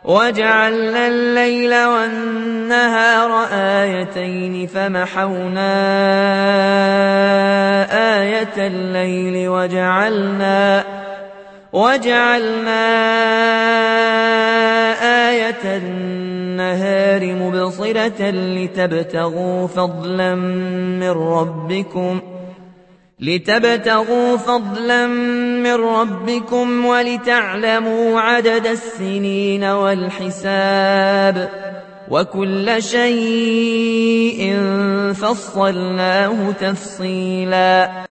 وجعلنا الليل والنهار آيتين فمحونا آية الليل وجعلنا آية النهار مبصرة لتبتغوا فضلا من ربكم ولتعلموا عدد السنين والحساب وكل شيء فصلناه تفصيلا